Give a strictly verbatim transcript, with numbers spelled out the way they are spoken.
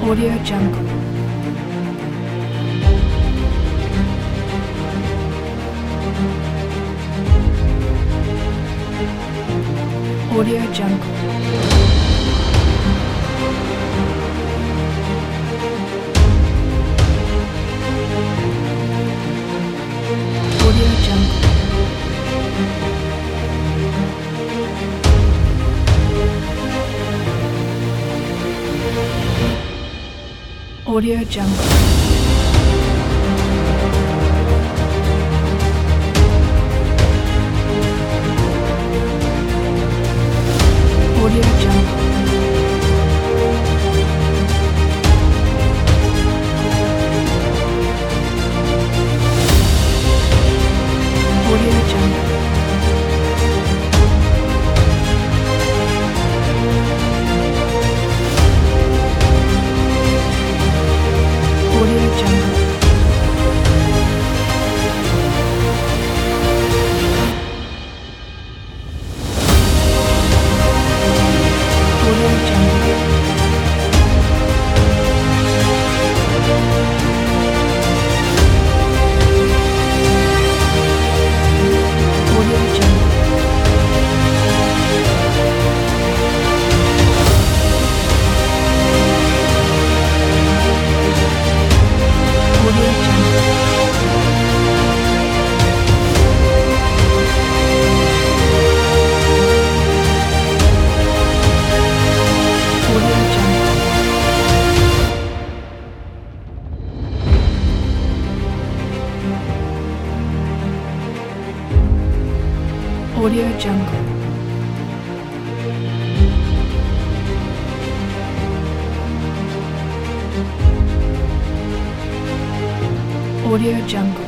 Audio Jungle. Audio Jungle. Audio Jungle. Audio Jungle. Audio Jungle. Audio Jungle. Audio Jungle. Audio Jungle. Audio Jungle. Audio Jungle. Audio Jungle. Audio Jungle. Audio Jungle.